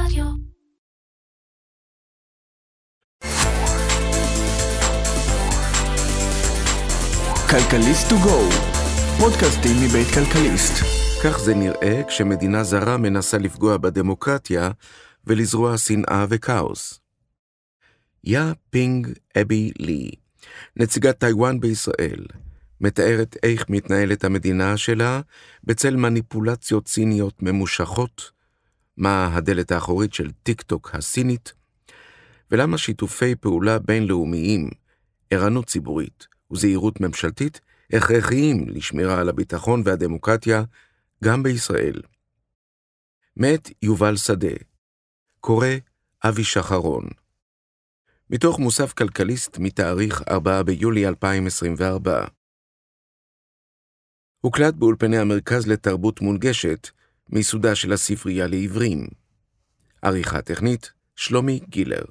רדיו. כלכליסט טו גו, פודקאסטים מבית כלכליסט. כך זה נראה כשמדינה זרה מנסה לפגוע בדמוקרטיה ולזרוע שנאה וכאוס. יא פינג אבי לי, נציגת טיואן בישראל, מתארת איך מתנהלת המדינה שלה בצל מניפולציות סיניות ממושכות, מה הדלת האחורית של טיק טוק הסינית, ולמה שיתופי פעולה בינלאומיים, ערנות ציבורית וזהירות ממשלתית הכרחיים לשמירה על הביטחון והדמוקרטיה גם בישראל. מת יובל שדה, קורא אבי שחרון. מתוך מוסף כלכליסט מתאריך 4 ביולי 2024. הוקלט באולפני המרכז לתרבות מונגשת, מיסודה של הספרייה לעברים. עריכה טכנית, שלומי גילר.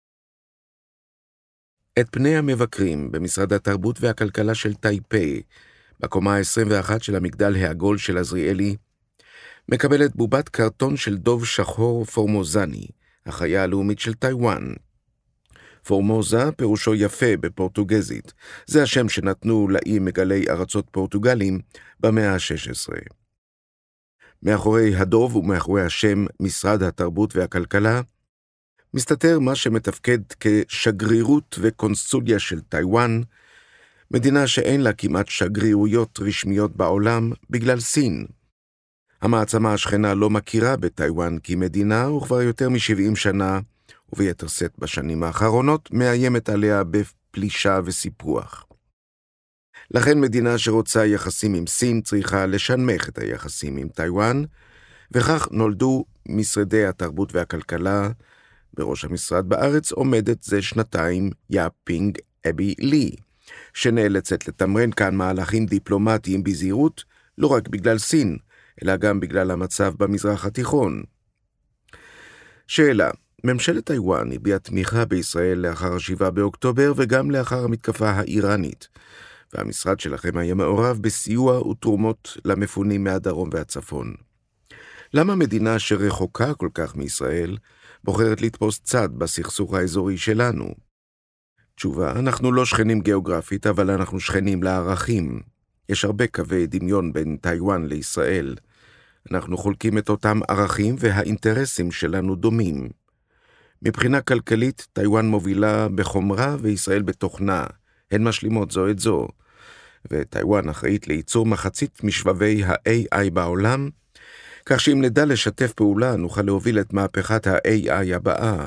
את פני המבקרים במשרד התרבות והכלכלה של טייפי, בקומה ה-21 של המגדל העגול של עזריאלי, מקבלת בובת קרטון של דוב שחור פורמוזני, החיה הלאומית של טיואן. פורמוזה פירושו יפה בפורטוגזית, זה השם שנתנו לאי מגלי ארצות פורטוגלים במאה ה-16. מאחורי הדוב ומאחורי השם משרד התרבות והכלכלה, מסתתר מה שמתפקד כשגרירות וקונסוליה של טיואן, מדינה שאין לה כמעט שגרירויות רשמיות בעולם בגלל סין. המעצמה השכנה לא מכירה בטיואן כמדינה, וכבר יותר מ-70 שנה, וביתר שאת בשנים האחרונות, מאיימת עליה בפלישה וסיפוח. לכן מדינה שרוצה יחסים עם סין צריכה לשנמך את היחסים עם טיואן, וכך נולדו משרדי התרבות והכלכלה. בראש המשרד בארץ עומדת זה שנתיים יא פינג אבי לי, שנאלצת לתמרן כאן מהלכים דיפלומטיים בזהירות, לא רק בגלל סין, אלא גם בגלל המצב במזרח התיכון. שאלה, ממשלת טיואן הביעה תמיכה בישראל לאחר 7 באוקטובר וגם לאחר המתקפה האיראנית, והמשרד שלכם היה מעורב בסיוע ותרומות למפונים מהדרום והצפון. למה מדינה שרחוקה כל כך מישראל בוחרת לתפוס צד בסכסוך האזורי שלנו? תשובה, אנחנו לא שכנים גיאוגרפית, אבל אנחנו שכנים לערכים. יש הרבה קווי דמיון בין טיואן לישראל. אנחנו חולקים את אותם ערכים והאינטרסים שלנו דומים. מבחינה כלכלית, טיואן מובילה בחומרה וישראל בתוכנה. הן משלימות זו את זו. וטיואן אחראית לייצור מחצית משבבי ה-AI בעולם, כך שאם נדע לשתף פעולה, נוכל להוביל את מהפכת ה-AI הבאה.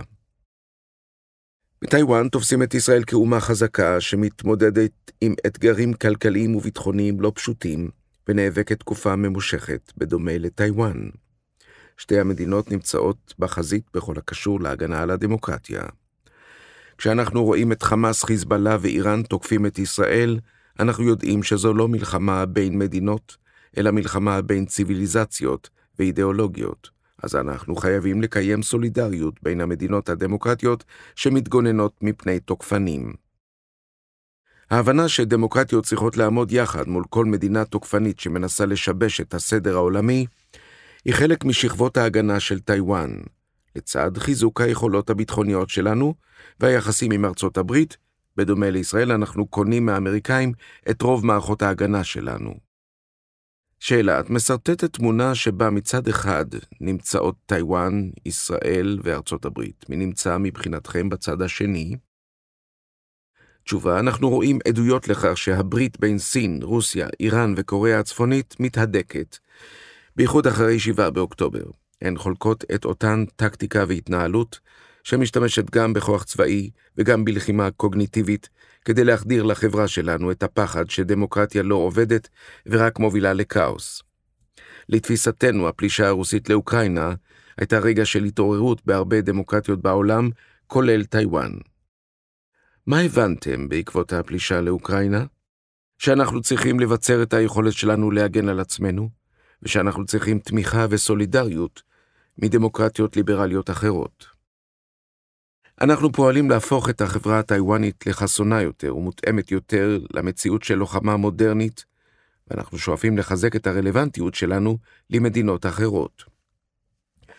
בטיואן תופסים את ישראל כאומה חזקה שמתמודדת עם אתגרים כלכליים וביטחוניים לא פשוטים, ונאבקת תקופה ממושכת בדומה לטיואן. שתי המדינות נמצאות בחזית בכל הקשור להגנה על הדמוקרטיה. כשאנחנו רואים את חמאס, חיזבאללה ואיראן תוקפים את ישראל, אנחנו יודעים שזו לא מלחמה בין מדינות, אלא מלחמה בין ציוויליזציות ואידיאולוגיות. אז אנחנו חייבים לקיים סולידריות בין המדינות הדמוקרטיות שמתגוננות מפני תוקפנים. ההבנה שדמוקרטיות צריכות לעמוד יחד מול כל מדינה תוקפנית שמנסה לשבש את הסדר העולמי, היא חלק משכבות ההגנה של טיואן, לצד חיזוק היכולות הביטחוניות שלנו והיחסים עם ארצות הברית. בדומה לישראל אנחנו קונים מהאמריקאים את רוב מערכות ההגנה שלנו. שאלה, את מסרטטת תמונה שבה מצד אחד נמצאות טיואן, ישראל וארצות הברית. מי נמצא מבחינתכם בצד השני? תשובה, אנחנו רואים עדויות לכך שהברית בין סין, רוסיה, איראן וקוריאה הצפונית מתהדקת, בייחוד אחרי 7 באוקטובר. הן חולקות את אותן טקטיקה והתנהלות, שמשתמשת גם בכוח צבאי וגם בלחימה קוגניטיבית, כדי להחדיר לחברה שלנו את הפחד שדמוקרטיה לא עובדת ורק מובילה לכאוס. לתפיסתנו, הפלישה הרוסית לאוקראינה הייתה רגע של התעוררות בהרבה דמוקרטיות בעולם, כולל טיואן. מה הבנתם בעקבות הפלישה לאוקראינה? שאנחנו צריכים לבצר את היכולת שלנו להגן על עצמנו, ושאנחנו צריכים תמיכה וסולידריות מדמוקרטיות ליברליות אחרות. אנחנו פועלים להפוך את החברה הטיואנית לחסונה יותר ומותאמת יותר למציאות של לוחמה מודרנית, ואנחנו שואפים לחזק את הרלוונטיות שלנו למדינות אחרות.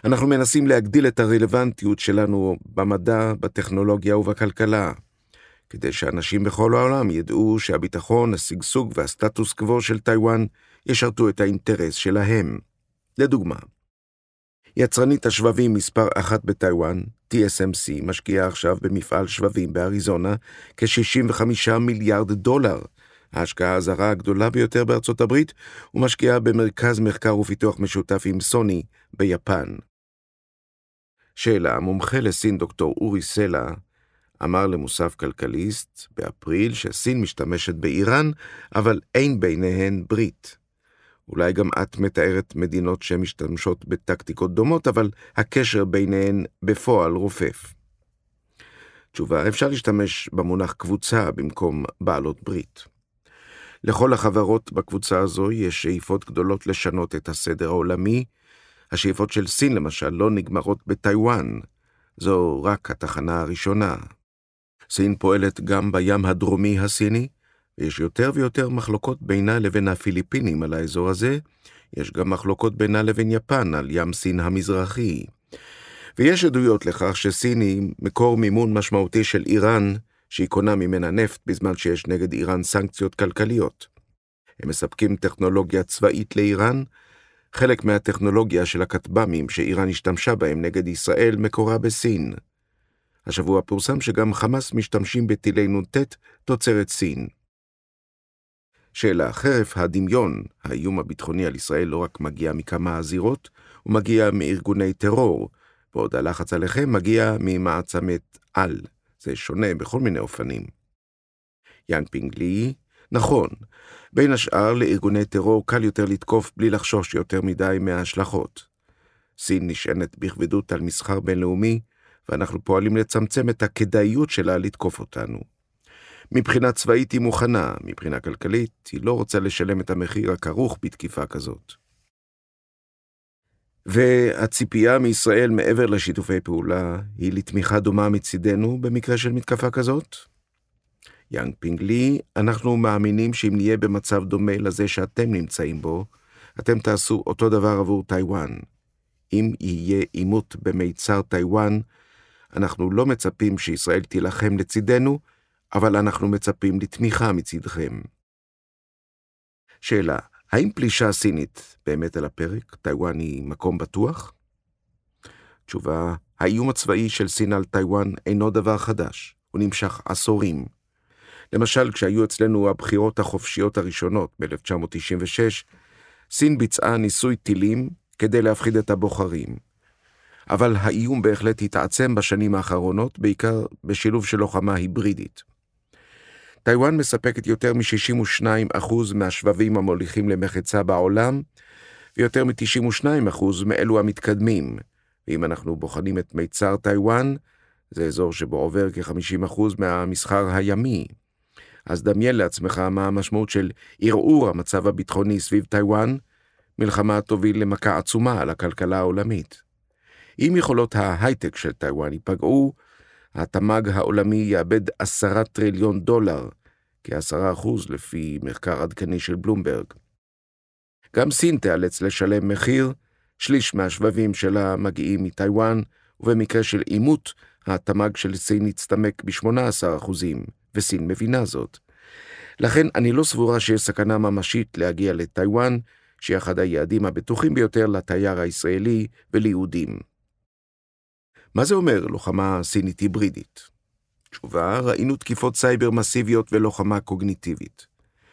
אנחנו מנסים להגדיל את הרלוונטיות שלנו במדע, בטכנולוגיה ובכלכלה, כדי שאנשים בכל העולם ידעו שהביטחון, השגשוג והסטטוס קוו של טיואן ישרתו את האינטרס שלהם. לדוגמה, יצרנית השבבים מספר 1 בטיואן, TSMC, משקיעה עכשיו במפעל שבבים באריזונה כ-$65 מיליארד. ההשקעה הזרה הגדולה ביותר בארצות הברית, ומשקיעה במרכז מחקר ופיתוח משותף עם סוני ביפן. שאלה, מומחה לסין דוקטור אורי סלע אמר למוסף כלכליסט באפריל שסין משתמשת באיראן, אבל אין ביניהן ברית. אולי גם את מתארת מדינות שמשתמשות בטקטיקות דומות, אבל הקשר ביניהן בפועל רופף. תשובה, אפשר להשתמש במונח קבוצה במקום בעלות ברית. לכל החברות בקבוצה הזו יש שאיפות גדולות לשנות את הסדר העולמי. השאיפות של סין למשל לא נגמרות בטיואן, זו רק התחנה הראשונה. סין פועלת גם בים הדרומי הסיני, ויש יותר ויותר מחלוקות בינה לבין הפיליפינים על האזור הזה, יש גם מחלוקות בינה לבין יפן על ים סין המזרחי. ויש עדויות לכך שסין היא מקור מימון משמעותי של איראן, שהיא קונה ממנה נפט בזמן שיש נגד איראן סנקציות כלכליות. הם מספקים טכנולוגיה צבאית לאיראן, חלק מהטכנולוגיה של הכטב"מים שאיראן השתמשה בהם נגד ישראל מקורה בסין. השבוע פורסם שגם חמאס משתמשים בטילי נ"ט תוצרת סין. שאלה, חרף הדמיון, האיום הביטחוני על ישראל לא רק מגיע מכמה הזירות, הוא מגיע מארגוני טרור, ועוד הלחץ עליכם מגיע ממעצמת על. זה שונה בכל מיני אופנים. ינפינג לי, נכון, בין השאר לארגוני טרור קל יותר לתקוף בלי לחשוש יותר מדי מההשלכות. סין נשענת בכבדות על מסחר בינלאומי, ואנחנו פועלים לצמצם את הכדאיות שלה לתקוף אותנו. מבחינה צבאית היא מוכנה, מבחינה כלכלית היא לא רוצה לשלם את המחיר הכרוך בתקיפה כזאת. והציפייה מישראל מעבר לשיתופי פעולה היא לתמיכה דומה מצידנו במקרה של מתקפה כזאת? יאנג פינג לי, אנחנו מאמינים שאם נהיה במצב דומה לזה שאתם נמצאים בו, אתם תעשו אותו דבר עבור טיואן. אם יהיה עימות במיצר טיואן, אנחנו לא מצפים שישראל תילחם לצידנו, אבל אנחנו מצפים לתמיכה מצידכם. שאלה, האם פלישה סינית באמת על הפרק? טיואן היא מקום בטוח? תשובה, האיום הצבאי של סין על טיואן אינו דבר חדש, הוא נמשך עשורים. למשל, כשהיו אצלנו הבחירות החופשיות הראשונות ב-1996, סין ביצעה ניסוי טילים כדי להפחיד את הבוחרים. אבל האיום בהחלט התעצם בשנים האחרונות, בעיקר בשילוב של לוחמה היברידית. טיואן מספקת יותר מ-62% מהשבבים המוליכים למחצה בעולם, ויותר מ-92% מאלו המתקדמים. ואם אנחנו בוחנים את מיצר טיואן, זה אזור שבו עובר כ-50% מהמסחר הימי. אז דמיין לעצמך מה המשמעות של ערעור המצב הביטחוני סביב טיואן, מלחמה תוביל למכה עצומה על הכלכלה העולמית. אם יכולות ההייטק של טיואן ייפגעו, התמ"ג העולמי יאבד $10 טריליון, כ10% לפי מחקר עדכני של בלומברג. גם סין תיאלץ לשלם מחיר, שליש מהשבבים שלה מגיעים מטיואן, ובמקרה של עימות, התמ"ג של סין יצטמק ב-18%, וסין מבינה זאת. לכן אני לא סבורה שיש סכנה ממשית להגיע לטיואן, שהיא אחד היעדים הבטוחים ביותר לתייר הישראלי וליהודים. מה זה אומר לוחמה סינית היברידית? תשובה, ראינו תקיפות סייבר מסיביות ולוחמה קוגניטיבית.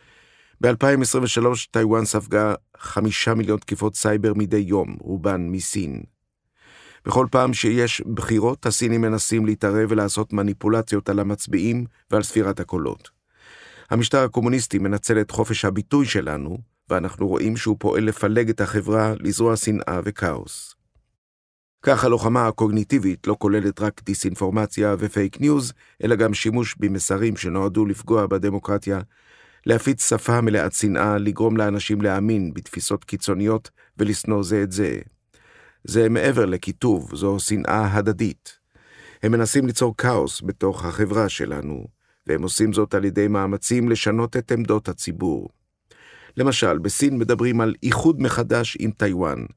ב-2023 טיואן ספגה 5 מיליון תקיפות סייבר מדי יום, רובן מסין. בכל פעם שיש בחירות, הסינים מנסים להתערב ולעשות מניפולציות על המצביעים ועל ספירת הקולות. המשטר הקומוניסטי מנצל את חופש הביטוי שלנו, ואנחנו רואים שהוא פועל לפלג את החברה, לזרוע שנאה וכאוס. כך הלוחמה הקוגניטיבית לא כוללת רק דיסאינפורמציה ופייק ניוז, אלא גם שימוש במסרים שנועדו לפגוע בדמוקרטיה, להפיץ שפה מלאת שנאה, לגרום לאנשים להאמין בתפיסות קיצוניות ולשנוא זה את זה. זה מעבר לכיתוב, זו שנאה הדדית. הם מנסים ליצור כאוס בתוך החברה שלנו, והם עושים זאת על ידי מאמצים לשנות את עמדות הציבור. למשל, בסין מדברים על איחוד מחדש עם טיואן,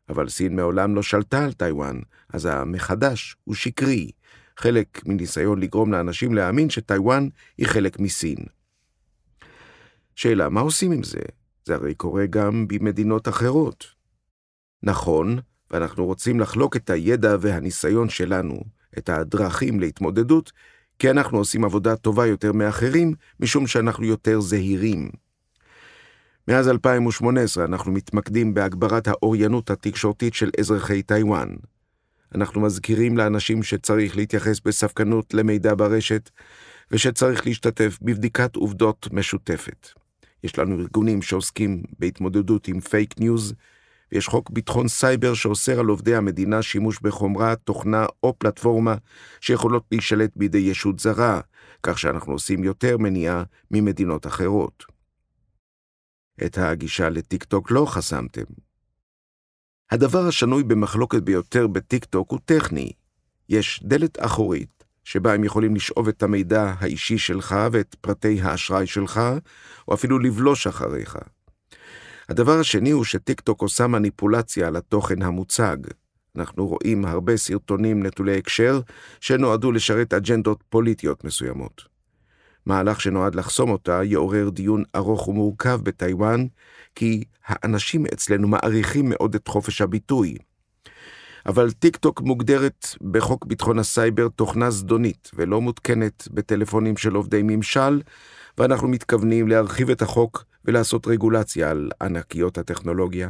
אבל סין מעולם לא שלטה על טיואן, אז המחדש הוא שקרי, חלק מניסיון לגרום לאנשים להאמין שטיואן היא חלק מסין. שאלה, מה עושים עם זה? זה הרי קורה גם במדינות אחרות. נכון, ואנחנו רוצים לחלוק את הידע והניסיון שלנו, את הדרכים להתמודדות, כי אנחנו עושים עבודה טובה יותר מאחרים, משום שאנחנו יותר זהירים. מאז 2018 אנחנו מתמקדים בהגברת האוריינות התקשורתית של אזרחי טיואן. אנחנו מזכירים לאנשים שצריך להתייחס בספקנות למידע ברשת, ושצריך להשתתף בבדיקת עובדות משותפת. יש לנו ארגונים שעוסקים בהתמודדות עם פייק ניוז, ויש חוק ביטחון סייבר שאוסר על עובדי המדינה שימוש בחומרה, תוכנה או פלטפורמה שיכולות להישלט בידי ישות זרה, כך שאנחנו עושים יותר מניעה ממדינות אחרות. את הגישה לטיקטוק לא חסמתם. הדבר השנוי במחלוקת ביותר בטיקטוק הוא טכני. יש דלת אחורית, שבה הם יכולים לשאוב את המידע האישי שלך ואת פרטי האשראי שלך, או אפילו לבלוש אחריך. הדבר השני הוא שטיקטוק עושה מניפולציה על התוכן המוצג. אנחנו רואים הרבה סרטונים נטולי הקשר שנועדו לשרת אג'נדות פוליטיות מסוימות. מהלך שנועד לחסום אותה יעורר דיון ארוך ומורכב בטיואן, כי האנשים אצלנו מעריכים מאוד את חופש הביטוי. אבל טיקטוק מוגדרת בחוק ביטחון הסייבר תוכנה זדונית ולא מותקנת בטלפונים של עובדי ממשל, ואנחנו מתכוונים להרחיב את החוק ולעשות רגולציה על ענקיות הטכנולוגיה.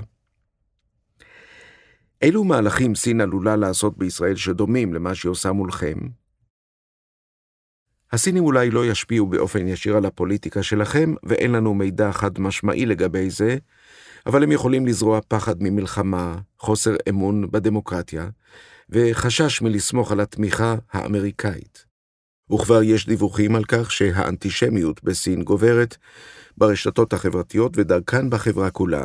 אילו מהלכים סין עלולה לעשות בישראל שדומים למה שהיא עושה מולכם? הסינים אולי לא ישפיעו באופן ישיר על הפוליטיקה שלכם, ואין לנו מידע חד משמעי לגבי זה, אבל הם יכולים לזרוע פחד ממלחמה, חוסר אמון בדמוקרטיה, וחשש מלסמוך על התמיכה האמריקאית. וכבר יש דיווחים על כך שהאנטישמיות בסין גוברת ברשתות החברתיות ודרכן בחברה כולה.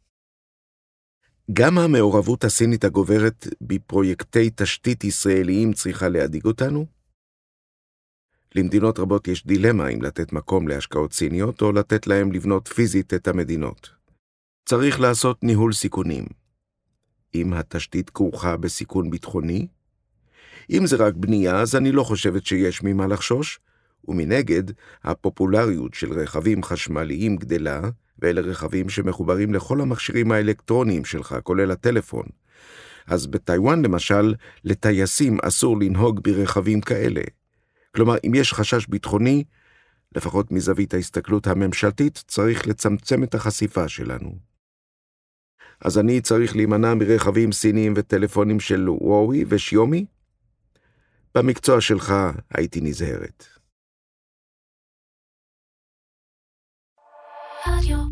גם המעורבות הסינית הגוברת בפרויקטי תשתית ישראליים צריכה להדאיג אותנו? למדינות רבות יש דילמה אם לתת מקום להשקעות סיניות או לתת להם לבנות פיזית את המדינות. צריך לעשות ניהול סיכונים. אם התשתית כרוכה בסיכון ביטחוני, אם זה רק בנייה, אז אני לא חושבת שיש ממה לחשוש, ומנגד, הפופולריות של רכבים חשמליים גדלה, ואלה רכבים שמחוברים לכל המכשירים האלקטרוניים שלך, כולל הטלפון. אז בטיואן למשל, לטייסים אסור לנהוג ברכבים כאלה. כלומר, אם יש חשש ביטחוני, לפחות מזווית ההסתכלות הממשלתית, צריך לצמצם את החשיפה שלנו. אז אני צריך להימנע מרכבים סיניים וטלפונים של וואוי ושיומי? במקצוע שלך הייתי נזהרת. רדיו